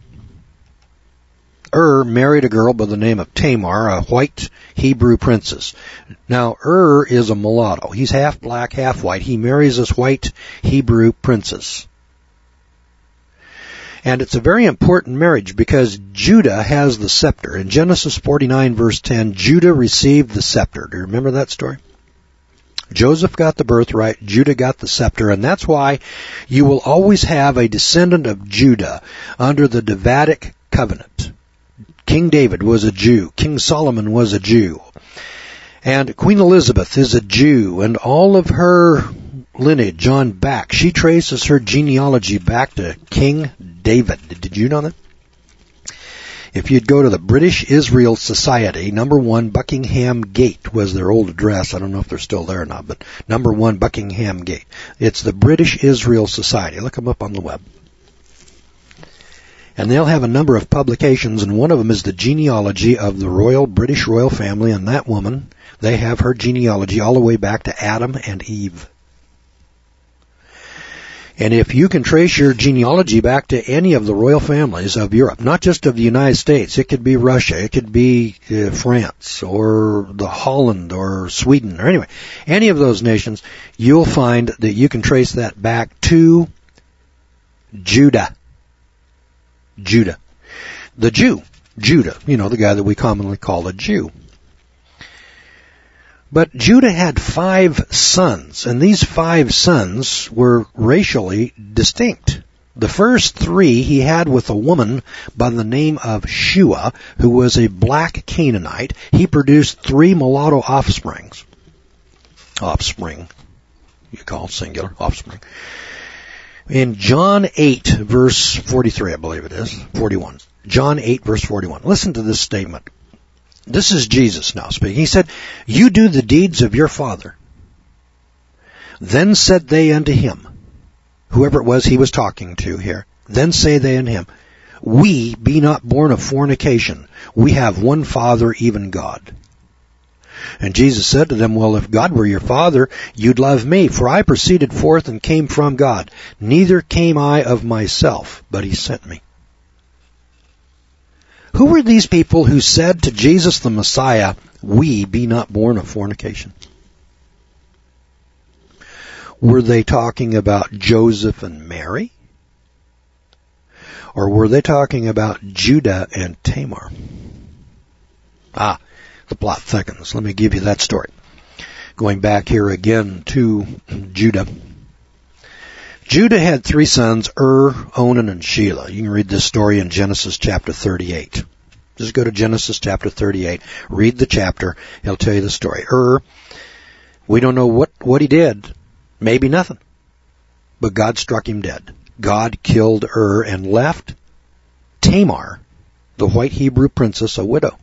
[SPEAKER 1] Ur married a girl by the name of Tamar, a white Hebrew princess. Now, Ur is a mulatto. He's half black, half white. He marries this white Hebrew princess. And it's a very important marriage because Judah has the scepter. In Genesis forty-nine, verse ten, Judah received the scepter. Do you remember that story? Joseph got the birthright, Judah got the scepter, and that's why you will always have a descendant of Judah under the Davidic covenant. King David was a Jew. King Solomon was a Jew. And Queen Elizabeth is a Jew, and all of her lineage on back, she traces her genealogy back to King David. Did you know that? If you'd go to the British Israel Society, number one, Buckingham Gate was their old address. I don't know if they're still there or not, but number one, Buckingham Gate. It's the British Israel Society. Look them up on the web. And they'll have a number of publications, and one of them is the genealogy of the royal British royal family, and that woman, they have her genealogy all the way back to Adam and Eve. And if you can trace your genealogy back to any of the royal families of Europe, not just of the United States, it could be Russia, it could be uh, France, or the Holland, or Sweden, or anyway, any of those nations, you'll find that you can trace that back to Judah. Judah. The Jew. Judah. You know, the guy that we commonly call a Jew. But Judah had five sons, and these five sons were racially distinct. The first three he had with a woman by the name of Shua, who was a black Canaanite. He produced three mulatto offsprings. Offspring. You call it singular. Offspring. In John eight, verse forty-three, I believe it is, forty-one. John eight, verse forty-one. Listen to this statement. This is Jesus now speaking. He said, "You do the deeds of your father." Then said they unto him, whoever it was he was talking to here, then say they unto him, "We be not born of fornication. We have one Father, even God." And Jesus said to them, "Well, if God were your Father, you'd love me, for I proceeded forth and came from God. Neither came I of myself, but he sent me." Who were these people who said to Jesus the Messiah, "We be not born of fornication"? Were they talking about Joseph and Mary? Or were they talking about Judah and Tamar? Ah, the plot thickens. Let me give you that story. Going back here again to Judah. Judah had three sons, Ur, Onan, and Shelah. You can read this story in Genesis chapter thirty-eight. Just go to Genesis chapter thirty-eight. Read the chapter. He'll tell you the story. Ur, we don't know what, what he did. Maybe nothing. But God struck him dead. God killed Ur and left Tamar, the white Hebrew princess, a widow.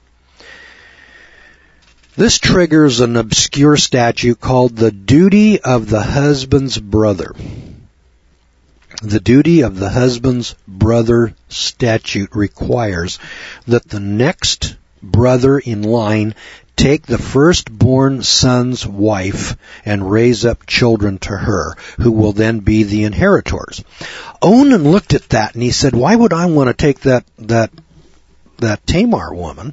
[SPEAKER 1] This triggers an obscure statute called the duty of the husband's brother. The duty of the husband's brother statute requires that the next brother in line take the firstborn son's wife and raise up children to her, who will then be the inheritors. Onan looked at that and he said, "Why would I want to take that that that Tamar woman?"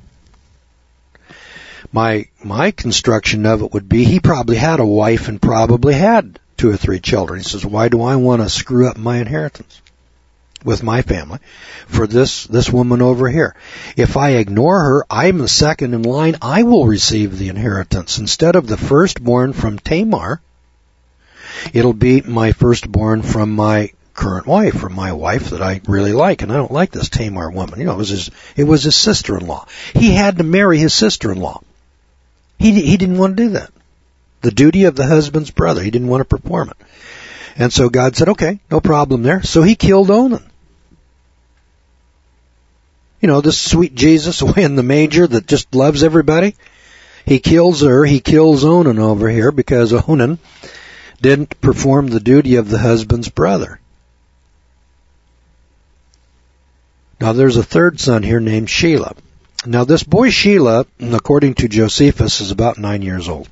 [SPEAKER 1] My my construction of it would be he probably had a wife and probably had two or three children. He says, "Why do I want to screw up my inheritance with my family for this this woman over here? If I ignore her, I'm the second in line. I will receive the inheritance. Instead of the firstborn from Tamar, it'll be my firstborn from my current wife, from my wife that I really like, and I don't like this Tamar woman." You know, it was his it was his sister-in-law. He had to marry his sister-in-law. He he didn't want to do that. The duty of the husband's brother. He didn't want to perform it. And so God said, "Okay, no problem there." So he killed Onan. You know, this sweet Jesus away in the manger that just loves everybody. He kills her. He kills Onan over here because Onan didn't perform the duty of the husband's brother. Now there's a third son here named Shelah. Now this boy Shelah, according to Josephus, is about nine years old.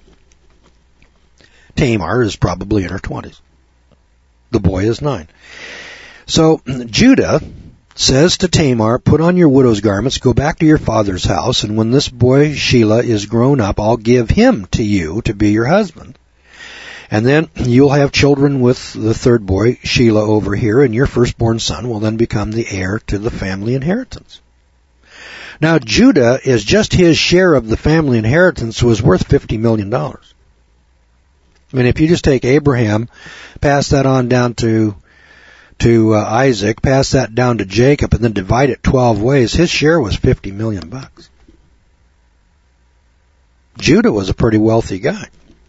[SPEAKER 1] Tamar is probably in her twenties. The boy is nine. So Judah says to Tamar, "Put on your widow's garments, go back to your father's house, and when this boy Shelah is grown up, I'll give him to you to be your husband. And then you'll have children with the third boy, Shelah, over here, and your firstborn son will then become the heir to the family inheritance." Now Judah is just his share of the family inheritance was worth fifty million dollars. I mean, if you just take Abraham, pass that on down to to uh, Isaac, pass that down to Jacob, and then divide it twelve ways, his share was fifty million bucks. Judah was a pretty wealthy guy.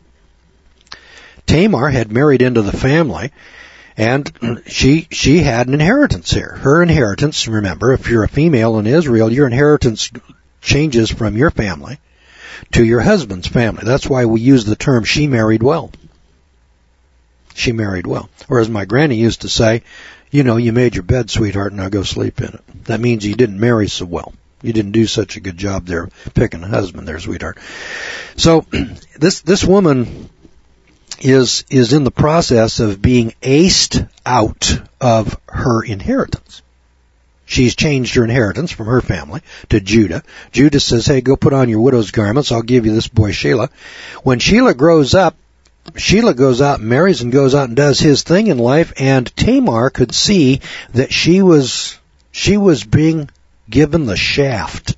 [SPEAKER 1] Tamar had married into the family, and she she had an inheritance here. Her inheritance, remember, if you're a female in Israel, your inheritance changes from your family to your husband's family. That's why we use the term she married well. She married well. Or as my granny used to say, you know, you made your bed, sweetheart, now go sleep in it. That means you didn't marry so well. You didn't do such a good job there picking a husband there, sweetheart. So this this woman is is in the process of being aced out of her inheritance. She's changed her inheritance from her family to Judah. Judah says, hey, go put on your widow's garments. I'll give you this boy Shelah. When Shelah grows up, Shelah goes out and marries and goes out and does his thing in life, and Tamar could see that she was she was being given the shaft.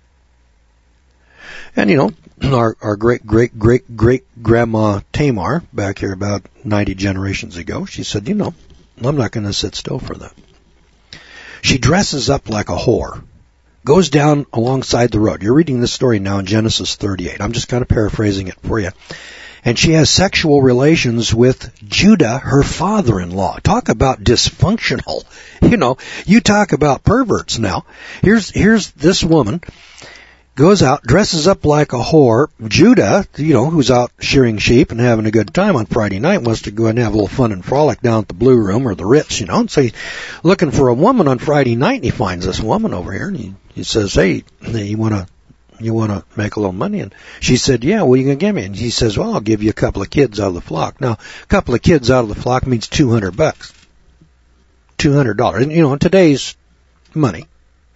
[SPEAKER 1] And, you know, our, our great, great, great, great grandma Tamar, back here about ninety generations ago, she said, you know, I'm not going to sit still for that. She dresses up like a whore, goes down alongside the road. You're reading this story now in Genesis thirty-eight. I'm just kind of paraphrasing it for you. And she has sexual relations with Judah, her father-in-law. Talk about dysfunctional. You know, you talk about perverts now. Here's, here's this woman, goes out, dresses up like a whore. Judah, you know, who's out shearing sheep and having a good time on Friday night, wants to go and have a little fun and frolic down at the Blue Room or the Ritz, you know. And so he's looking for a woman on Friday night, and he finds this woman over here, and he, he says, hey, you want to You want to make a little money? And she said, yeah, what are you going to give me? And he says, well, I'll give you a couple of kids out of the flock. Now, a couple of kids out of the flock means two hundred bucks. two hundred dollars. And, you know, in today's money,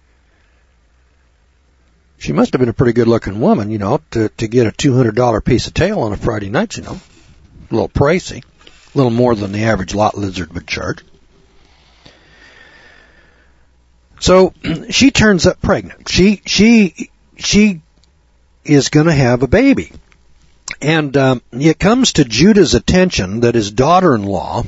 [SPEAKER 1] she must have been a pretty good-looking woman, you know, to, to get a two hundred dollars piece of tail on a Friday night, you know. A little pricey. A little more than the average lot lizard would charge. So, she turns up pregnant. She, she, she is going to have a baby. And um, it comes to Judah's attention that his daughter-in-law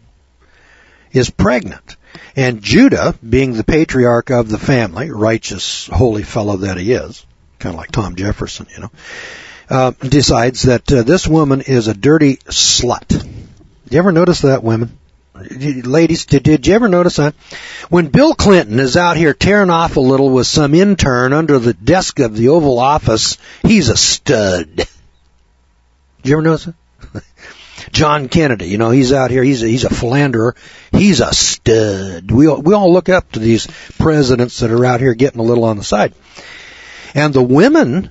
[SPEAKER 1] is pregnant. And Judah, being the patriarch of the family, righteous, holy fellow that he is, kind of like Tom Jefferson, you know, uh, decides that uh, this woman is a dirty slut. Did you ever notice that, women? Ladies, did, did you ever notice that? When Bill Clinton is out here tearing off a little with some intern under the desk of the Oval Office, he's a stud. Did you ever notice that? John Kennedy, you know, he's out here, he's a, he's a philanderer, he's a stud. We all, we all look up to these presidents that are out here getting a little on the side. And the women,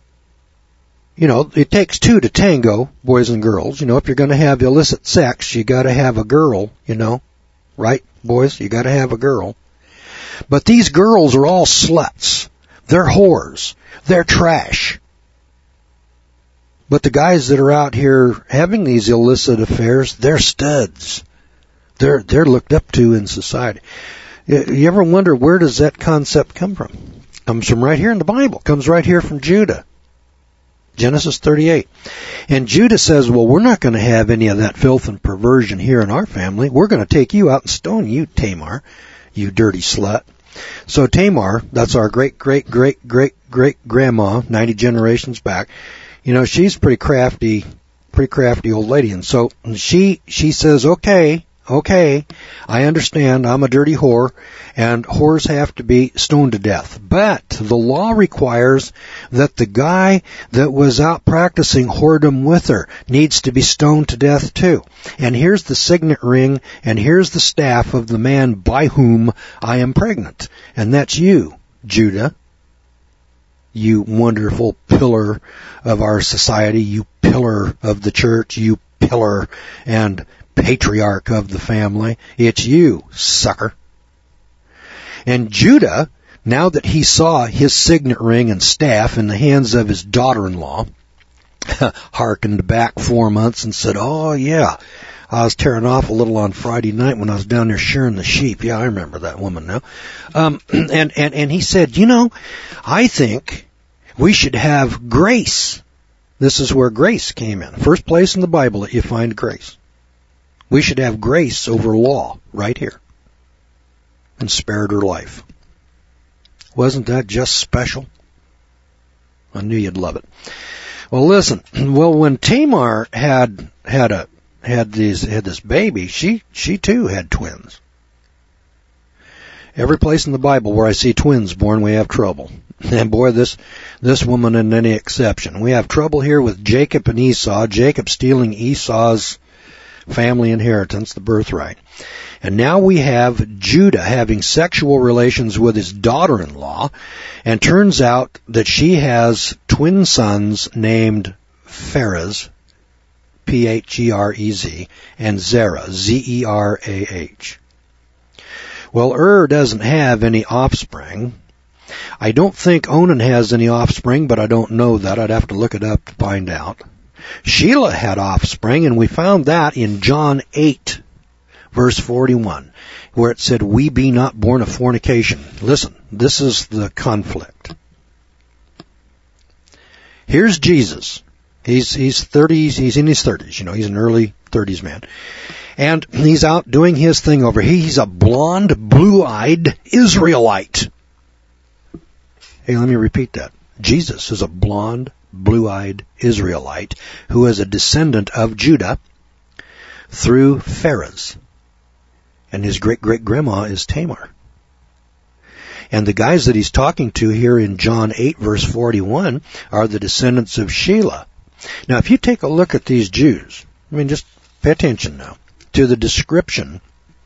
[SPEAKER 1] you know, it takes two to tango, boys and girls. You know, if you're going to have illicit sex, you got to have a girl, you know, right, boys? You got to have a girl. But these girls are all sluts. They're whores. They're trash. But the guys that are out here having these illicit affairs, they're studs. They're they're looked up to in society. You ever wonder where does that concept come from? Comes from right here in the Bible. Comes right here from Judah. Genesis thirty-eight. And Judah says, well, we're not going to have any of that filth and perversion here in our family. We're going to take you out and stone you, Tamar, you dirty slut. So Tamar, that's our great, great, great, great, great grandma, ninety generations back. You know, she's pretty crafty, pretty crafty old lady. And so she, she says, okay, okay, I understand I'm a dirty whore and whores have to be stoned to death. But the law requires that the guy that was out practicing whoredom with her needs to be stoned to death too. And here's the signet ring and here's the staff of the man by whom I am pregnant. And that's you, Judah. You wonderful pillar of our society, you pillar of the church, you pillar and patriarch of the family. It's you, sucker. And Judah, now that he saw his signet ring and staff in the hands of his daughter-in-law, hearkened back four months and said, oh, yeah, I was tearing off a little on Friday night when I was down there shearing the sheep. Yeah, I remember that woman now. Um, and, and, and he said, you know, I think we should have grace This is where grace came in. First place in the Bible that you find grace. We should have grace over law right here. And spared her life. Wasn't that just special? I knew you'd love it. Well, listen. Well, when Tamar had had a had these had this baby, she she too had twins. Every place in the Bible where I see twins born, we have trouble. And boy, this this woman isn't any exception. We have trouble here with Jacob and Esau. Jacob stealing Esau's family inheritance, the birthright. And now we have Judah having sexual relations with his daughter-in-law, and turns out that she has twin sons named Pharez, P H E R E Z, and Zerah, Z E R A H. Well, Ur doesn't have any offspring. I don't think Onan has any offspring, but I don't know that. I'd have to look it up to find out. Shelah had offspring, and we found that in John eight, verse forty-one, where it said, "We be not born of fornication." Listen, this is the conflict. Here's Jesus. He's he's thirties. He's in his thirties. You know, he's an early thirties man, and he's out doing his thing over here. He's a blonde, blue-eyed Israelite. Hey, let me repeat that. Jesus is a blonde, blue-eyed Israelite who is a descendant of Judah through Pharez. And his great-great-grandma is Tamar. And the guys that he's talking to here in John eight, verse forty-one, are the descendants of Shelah. Now, if you take a look at these Jews, I mean, just pay attention now to the description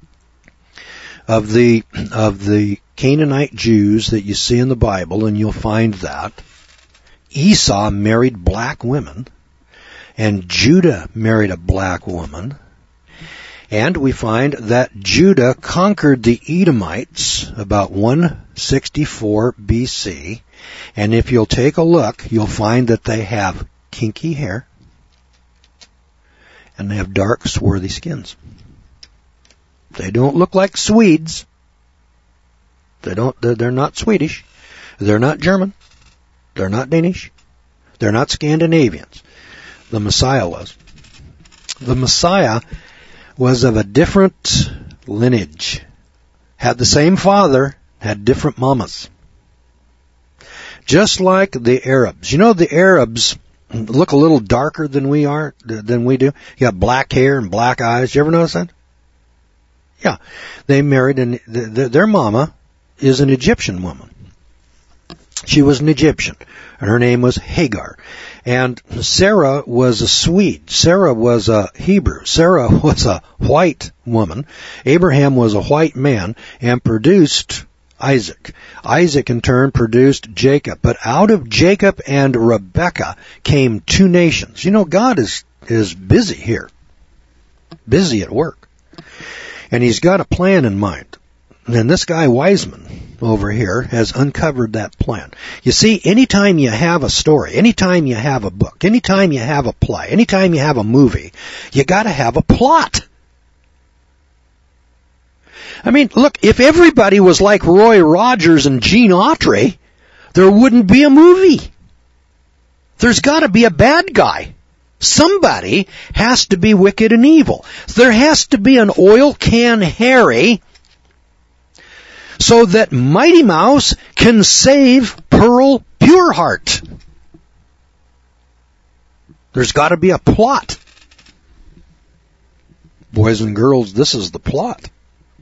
[SPEAKER 1] of the of the Canaanite Jews that you see in the Bible, and you'll find that Esau married black women, and Judah married a black woman, and we find that Judah conquered the Edomites about one sixty-four B C, and if you'll take a look, you'll find that they have kinky hair, and they have dark, swarthy skins. They don't look like Swedes. They don't, they're not Swedish. They're not German. They're not Danish. They're not Scandinavians. The Messiah was. The Messiah was of a different lineage. Had the same father, had different mamas. Just like the Arabs. You know, the Arabs look a little darker than we are, than we do. You have black hair and black eyes. You ever notice that? Yeah. They married, and their mama is an Egyptian woman. She was an Egyptian, and her name was Hagar. And Sarah was a Swede. Sarah was a Hebrew. Sarah was a white woman. Abraham was a white man and produced Isaac. Isaac in turn produced Jacob. But out of Jacob and Rebekah came two nations. You know, God is, is busy here. Busy at work. And he's got a plan in mind. And this guy Wiseman over here has uncovered that plan. You see, anytime you have a story, anytime you have a book, anytime you have a play, anytime you have a movie, you gotta have a plot. I mean, look, if everybody was like Roy Rogers and Gene Autry, there wouldn't be a movie. There's gotta be a bad guy. Somebody has to be wicked and evil. There has to be an oil can Harry so that Mighty Mouse can save Pearl Pureheart. There's got to be a plot. Boys and girls, this is the plot.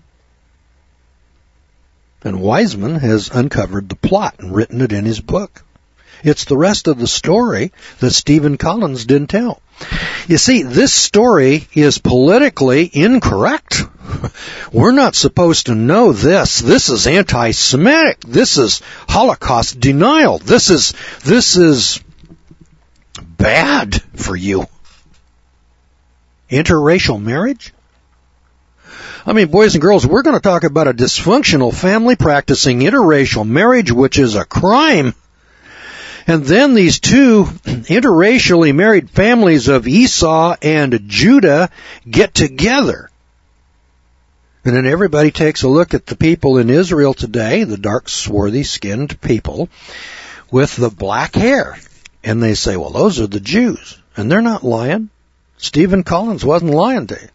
[SPEAKER 1] And Wiseman has uncovered the plot and written it in his book. It's the rest of the story that Stephen Collins didn't tell. You see, this story is politically incorrect. We're not supposed to know this. This is anti-Semitic. This is Holocaust denial. This is, this is bad for you. Interracial marriage? I mean, boys and girls, we're going to talk about a dysfunctional family practicing interracial marriage, which is a crime. And then these two interracially married families of Esau and Judah get together. And then everybody takes a look at the people in Israel today, the dark, swarthy-skinned people with the black hair. And they say, well, those are the Jews. And they're not lying. Stephen Collins wasn't lying to you.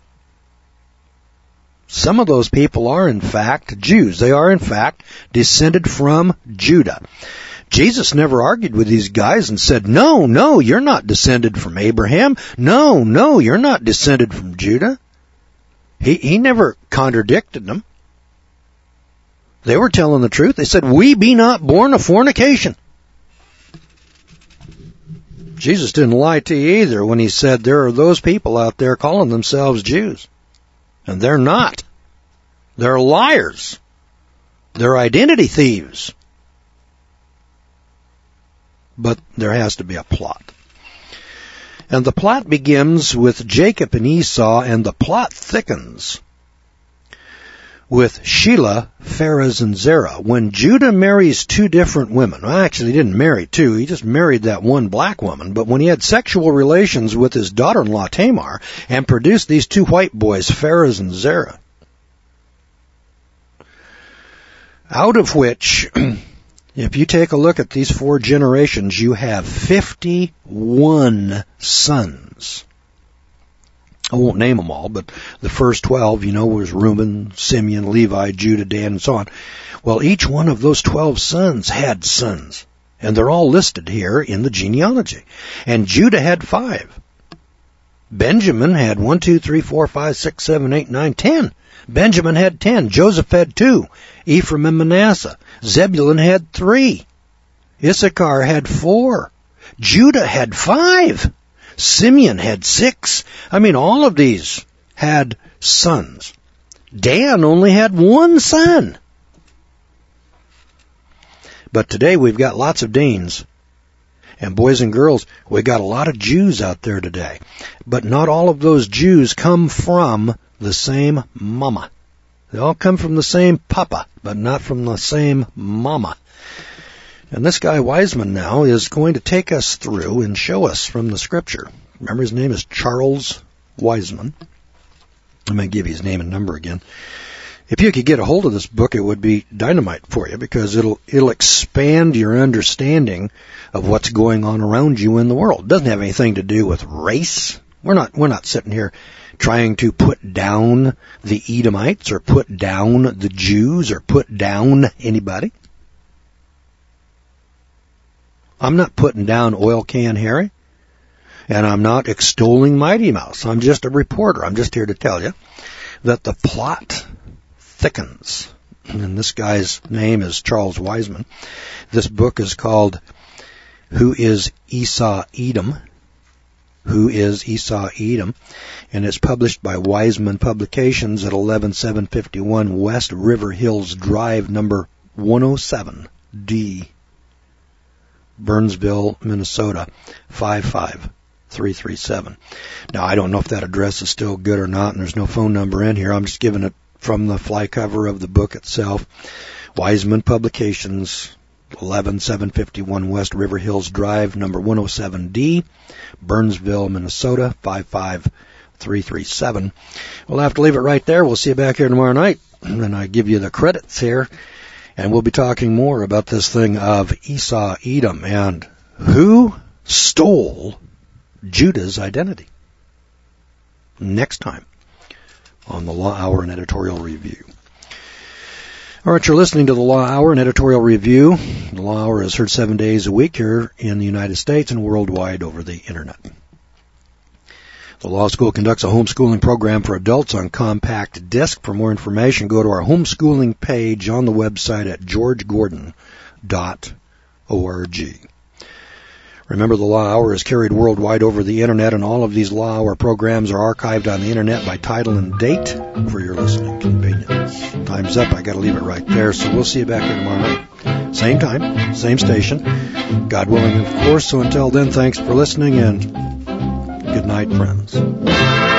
[SPEAKER 1] Some of those people are, in fact, Jews. They are, in fact, descended from Judah. Jesus never argued with these guys and said, no, no, you're not descended from Abraham. No, no, you're not descended from Judah. He, he never contradicted them. They were telling the truth. They said, we be not born of fornication. Jesus didn't lie to you either when he said there are those people out there calling themselves Jews. And they're not. They're liars. They're identity thieves. But there has to be a plot. And the plot begins with Jacob and Esau, and the plot thickens with Shelah, Pharez, and Zerah. When Judah marries two different women, well, actually he didn't marry two, he just married that one black woman, but when he had sexual relations with his daughter-in-law Tamar and produced these two white boys, Pharez and Zerah, out of which, if you take a look at these four generations, you have fifty-one sons. I won't name them all, but the first twelve, you know, was Reuben, Simeon, Levi, Judah, Dan, and so on. Well, each one of those twelve sons had sons, and they're all listed here in the genealogy. And Judah had five. Benjamin had one, two, three, four, five, six, seven, eight, nine, ten. Benjamin had ten. Joseph had two. Ephraim and Manasseh. Zebulun had three. Issachar had four. Judah had five. Simeon had six. I mean, all of these had sons. Dan only had one son. But today we've got lots of Danes. And boys and girls, we've got a lot of Jews out there today. But not all of those Jews come from the same mama. They all come from the same papa, but not from the same mama. And this guy Wiseman now is going to take us through and show us from the scripture. Remember, his name is Charles Wiseman. I'm going to give you his name and number again. If you could get a hold of this book, it would be dynamite for you, because it'll it'll expand your understanding of what's going on around you in the world. It doesn't have anything to do with race. We're not we're not sitting here trying to put down the Edomites or put down the Jews or put down anybody. I'm not putting down Oil Can Harry, and I'm not extolling Mighty Mouse. I'm just a reporter. I'm just here to tell you that the plot thickens. And this guy's name is Charles Wiseman. This book is called Who is Esau Edom? Who is Esau Edom? And it's published by Wiseman Publications at eleven seven fifty-one West River Hills Drive, number one oh seven D, Burnsville, Minnesota, five five three three seven. Now, I don't know if that address is still good or not, and there's no phone number in here. I'm just giving it from the fly cover of the book itself. Wiseman Publications, eleven seven fifty-one West River Hills Drive, number one oh seven D, Burnsville, Minnesota, five five three three seven. We'll have to leave it right there. We'll see you back here tomorrow night, and I give you the credits here, and we'll be talking more about this thing of Esau Edom and who stole Judah's identity. Next time on the Law Hour and Editorial Review. All right, you're listening to the Law Hour and Editorial Review. The Law Hour is heard seven days a week here in the United States and worldwide over the Internet. The Law School conducts a homeschooling program for adults on compact disc. For more information, go to our homeschooling page on the website at george gordon dot org. Remember, the Law Hour is carried worldwide over the Internet, and all of these Law Hour programs are archived on the Internet by title and date for your listening convenience. Time's up. I got to leave it right there, so we'll see you back here tomorrow night. Same time, same station. God willing, of course. So until then, thanks for listening, and good night, friends.